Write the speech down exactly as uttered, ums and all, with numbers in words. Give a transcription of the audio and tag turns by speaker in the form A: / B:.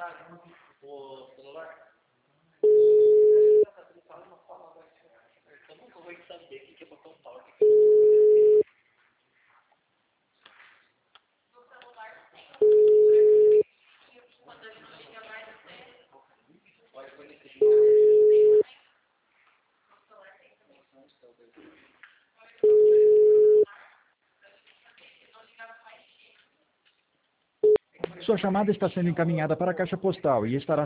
A: Sua chamada está sendo encaminhada para a caixa postal e estará